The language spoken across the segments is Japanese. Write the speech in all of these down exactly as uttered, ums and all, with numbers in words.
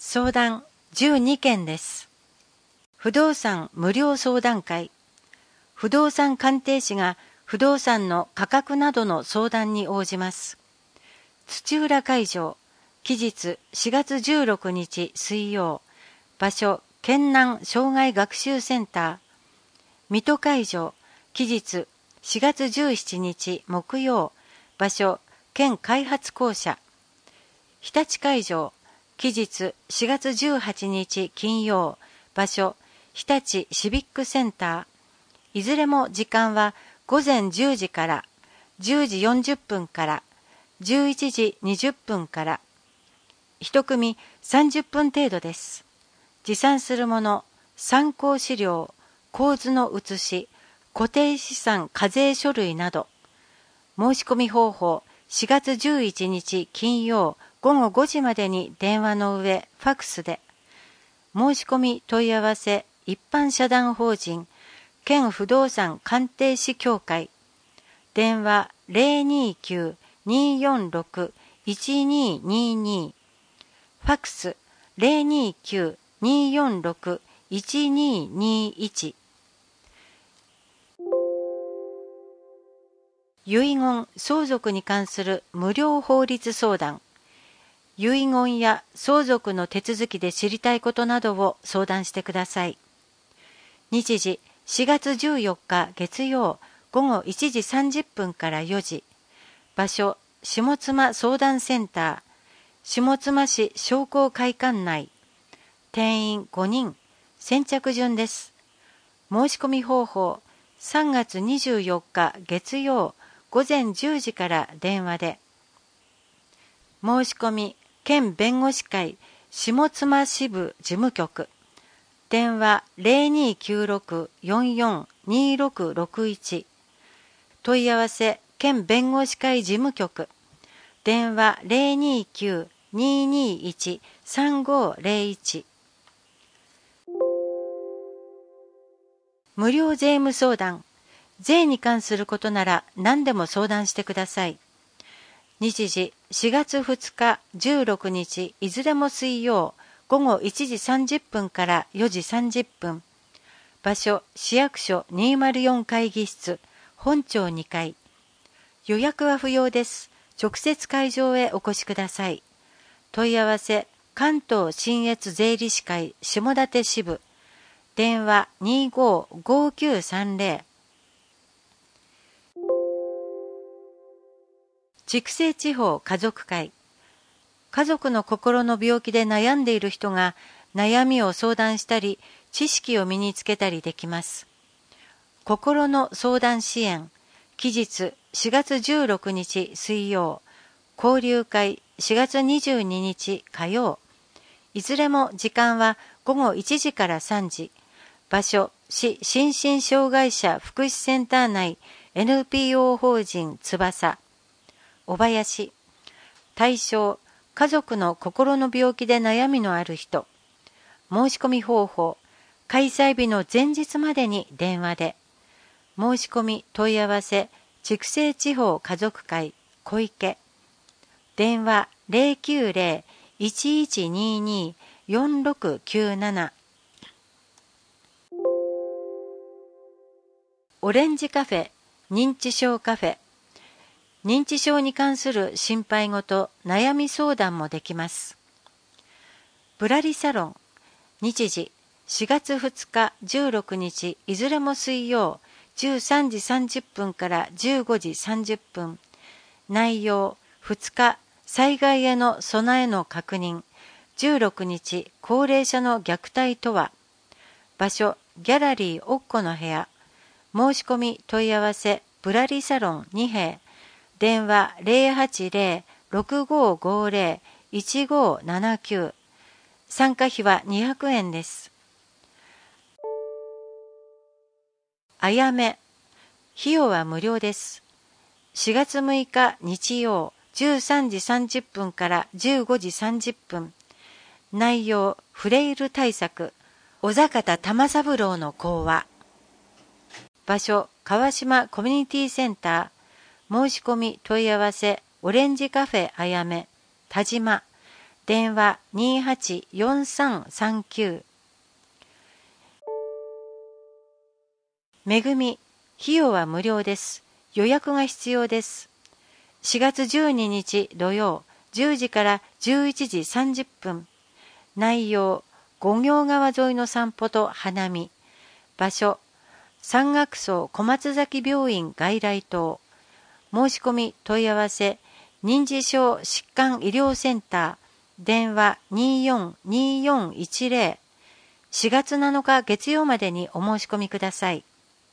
相談じゅうにけんです。不動産無料相談会。不動産鑑定士が不動産の価格などの相談に応じます。土浦会場、期日しがつじゅうろくにち水曜、場所県南障害学習センター。水戸会場、期日しがつじゅうしちにち木曜、場所県開発公社。日立会場、期日しがつじゅうはちにち金曜、場所日立シビックセンター。いずれも時間はごぜんじゅうじからじゅうじよんじゅっぷんからじゅういちじにじゅっぷんから。一組さんじゅっぷん程度です。持参するもの、参考資料、構図の写し、固定資産課税書類など。申し込み方法、しがつじゅういちにち金曜ごごごじまでに電話の上、ファクスで。申し込み問い合わせ、一般社団法人、県不動産鑑定士協会。電話 ゼロにきゅう にーよんろく いちにーにーにー。ファクス ゼロにきゅう にーよんろく いちにーにーいち。遺言・相続に関する無料法律相談。遺言や相続の手続きで知りたいことなどを相談してください。日時しがつじゅうよっか月曜ごごいちじさんじゅっぷんからよじ。場所下妻相談センター、下妻市商工会館内。定員ごにん、先着順です。申し込み方法、さんがつにじゅうよっか月曜ごぜんじゅうじから電話で。申し込み県弁護士会下妻支部事務局。電話 ゼロにきゅうろく よんよん にーろくろくいち。問い合わせ県弁護士会事務局。電話 ゼロにきゅう にーにーいち さんごゼロいち。無料税務相談。税に関することなら何でも相談してください。日時しがつふつかじゅうろくにちいずれも水曜ごごいちじさんじゅっぷんからよじさんじゅっぷん。場所市役所にーまるよん会議室本庁にかい。予約は不要です。直接会場へお越しください。問い合わせ関東信越税理士会下館支部。電話 にーごーごーきゅうさんぜろ。筑西地方家族会。家族の心の病気で悩んでいる人が悩みを相談したり、知識を身につけたりできます。心の相談支援。期日しがつじゅうろくにち水曜。交流会しがつにじゅうににち火曜。いずれも時間はごごいちじからさんじ。場所市心身障害者福祉センター内 エヌピーオー 法人翼。小林。対象家族の心の病気で悩みのある人。申し込み方法、開催日の前日までに電話で。申し込み問い合わせ筑西地方家族会小池。電話 ゼロきゅうゼロ いちいちにーにー よんろくきゅうなな。オレンジカフェ認知症カフェ。認知症に関する心配事、悩み相談もできます。ぶらりサロン。日時しがつふつかじゅうろくにちいずれも水曜じゅうさんじさんじゅっぷんからじゅうごじさんじゅっぷん。内容ふつか災害への備えの確認。じゅうろくにち高齢者の虐待とは。場所ギャラリーおっこの部屋。申し込み問い合わせぶらりサロンにへい。電話 ゼロはちゼロ ろくごごゼロ いちごななきゅう。参加費はにひゃくえんです。あやめ。費用は無料です。しがつむいか日曜じゅうさんじさんじゅっぷんからじゅうごじさんじゅっぷん。内容フレイル対策。小坂田玉三郎の講話。場所川島コミュニティセンター。申し込み問い合わせオレンジカフェあやめ田島。 電話 にーはちよんさんさんきゅう。めぐみ、費用は無料です。予約が必要です。しがつじゅうににち土曜、じゅうじからじゅういちじさんじゅっぷん。内容、五行川沿いの散歩と花見。場所、山岳荘小松崎病院外来棟。申し込み問い合わせ、認知症疾患医療センター、電話 にーよんにーよんいちゼロ。しがつなのか月曜までにお申し込みください。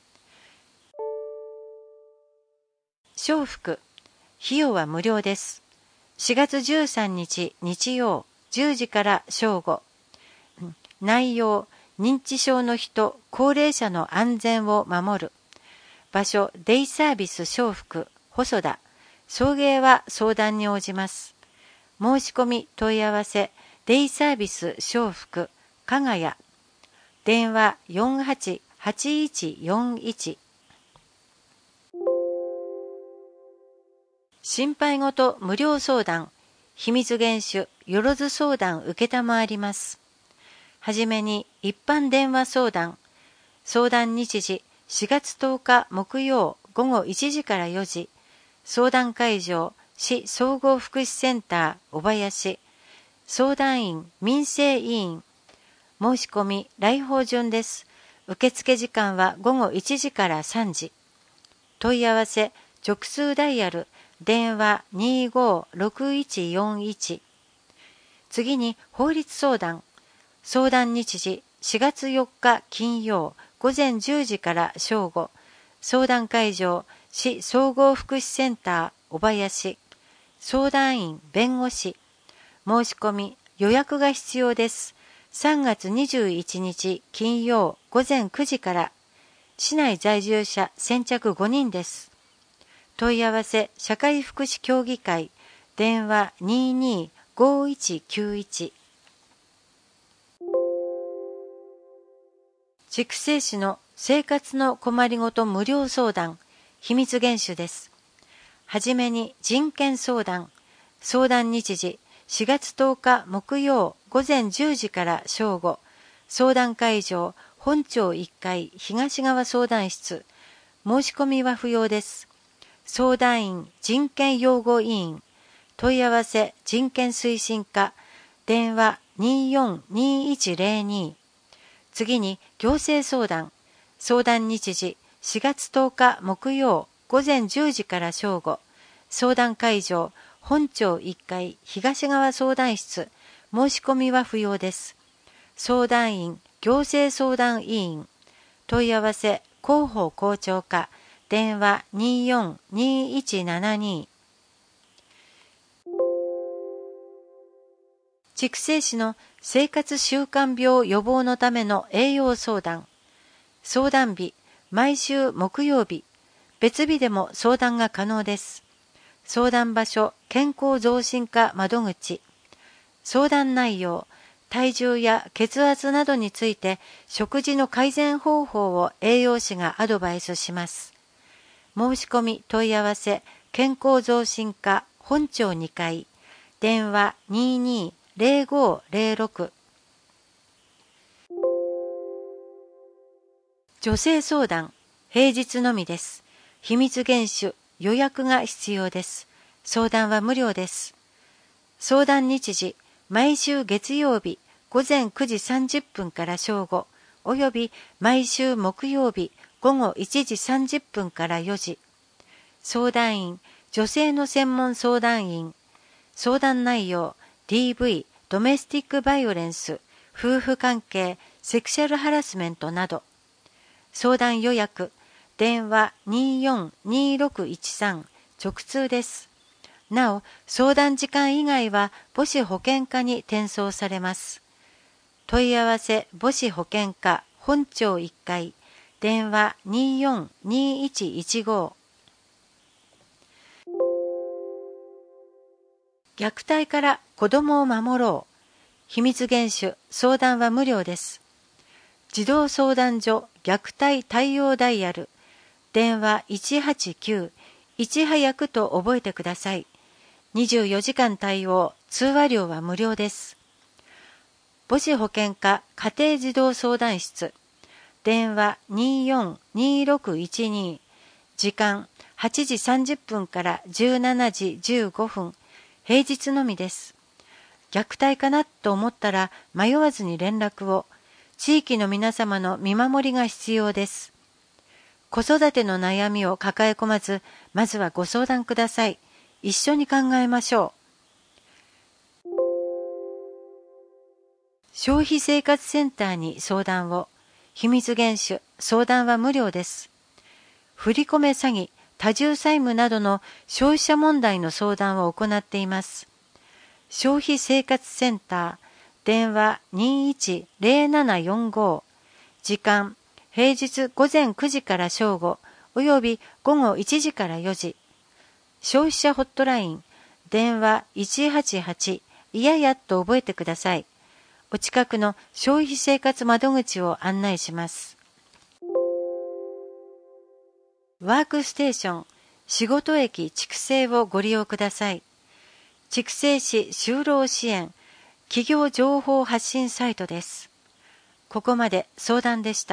招福、費用は無料です。しがつじゅうさんにち日曜、じゅうじから正午。内容、認知症の人、高齢者の安全を守る。場所、デイサービス招福、細田。送迎は相談に応じます。申し込み問い合わせ、デイサービス招福、加賀谷。電話 よんはちはちいちよんいち。心配事無料相談、秘密厳守、よろず相談受けたまわります。はじめに一般電話相談。相談日時しがつとおか木曜午後いちじからよじ。相談会場市総合福祉センター小林。相談員民生委員。申し込み来訪順です。受付時間は午後いちじからさんじ。問い合わせ直通ダイヤル電話 にーごーろくいちよんいち。次に法律相談。相談日時しがつよっか金曜午前じゅうじから正午。相談会場市総合福祉センター小林。相談員弁護士。申し込み予約が必要です。さんがつにじゅういちにち金曜午前くじから。市内在住者先着ごにんです。問い合わせ社会福祉協議会電話 にーにーごいちきゅういち。筑西市の生活の困りごと無料相談、秘密厳守です。はじめに人権相談。相談日時しがつとおか木曜午前じゅうじから正午。相談会場本町いっかい東側相談室。申し込みは不要です。相談員人権擁護委員。問い合わせ人権推進課電話 にーよんにーいちゼロに。次に行政相談。相談日時しがつとおか木曜午前じゅうじから正午。相談会場本町いっかい東側相談室。申し込みは不要です。相談員行政相談委員。問い合わせ広報校長課電話 にーよんにーいちななに。筑西市の生活習慣病予防のための栄養相談。相談日毎週木曜日。別日でも相談が可能です。相談場所健康増進課窓口。相談内容体重や血圧などについて食事の改善方法を栄養士がアドバイスします。申し込み問い合わせ健康増進課本町にかい電話 にーにーぜろごぜろろく。女性相談平日のみです。秘密厳守予約が必要です。相談は無料です。相談日時毎週月曜日午前くじさんじゅっぷんから正午および毎週木曜日午後いちじさんじゅっぷんからよじ。相談員女性の専門相談員。相談内容 ディーブイ ドメスティックバイオレンス夫婦関係セクシャルハラスメントなど。相談予約電話 にーよんにーろくいちさん 直通です。なお相談時間以外は母子保健課に転送されます。問い合わせ母子保健課本町いっかい電話 にーよんにーいちいちご。虐待から子どもを守ろう。秘密厳守相談は無料です。児童相談所虐待対応ダイヤル電話いちはちきゅういち早くと覚えてください。にじゅうよじかん対応通話料は無料です。母子保健課家庭児童相談室、電話 にーよんにーろくいちに、時間はちじさんじゅっぷんからじゅうしちじじゅうごふん、平日のみです。虐待かなと思ったら迷わずに連絡を。地域の皆様の見守りが必要です。子育ての悩みを抱え込まず、まずはご相談ください。一緒に考えましょう。消費生活センターに相談を。秘密厳守、相談は無料です。振り込め詐欺、多重債務などの消費者問題の相談を行っています。消費生活センター、電話 にーいちぜろななよんご、時間、平日午前くじから正午、および午後いちじからよじ。消費者ホットライン、電話いちはちはち、いややと覚えてください。お近くの消費生活窓口を案内します。ワークステーション、仕事駅畜生をご利用ください。畜生士就労支援、企業情報発信サイトです。ここまで相談でした。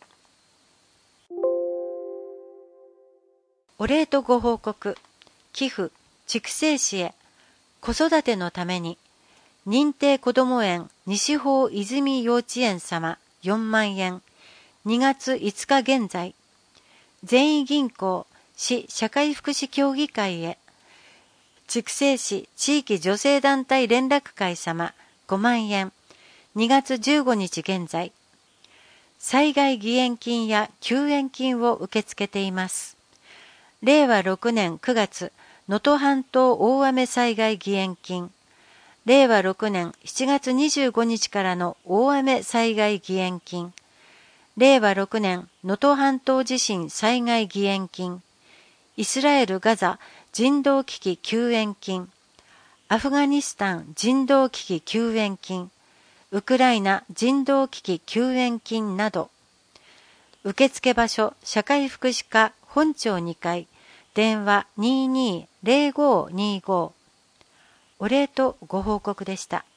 お礼とご報告、寄付、畜生士へ、子育てのために、認定こども園西方泉幼稚園様よんまんえん、にがついつか現在、善意銀行市社会福祉協議会へ、筑西市地域女性団体連絡会様ごまんえん、にがつじゅうごにち現在、災害義援金や救援金を受け付けています。れいわろくねんくがつ、能登半島大雨災害義援金、れいわろくねんしちがつにじゅうごにちからの大雨災害義援金、れいわろくねん能登半島地震災害義援金、イスラエル・ガザ人道危機救援金、アフガニスタン人道危機救援金、ウクライナ人道危機救援金など、受付場所社会福祉課本庁にかい、電話 にーにーぜろごにーご。お礼とご報告でした。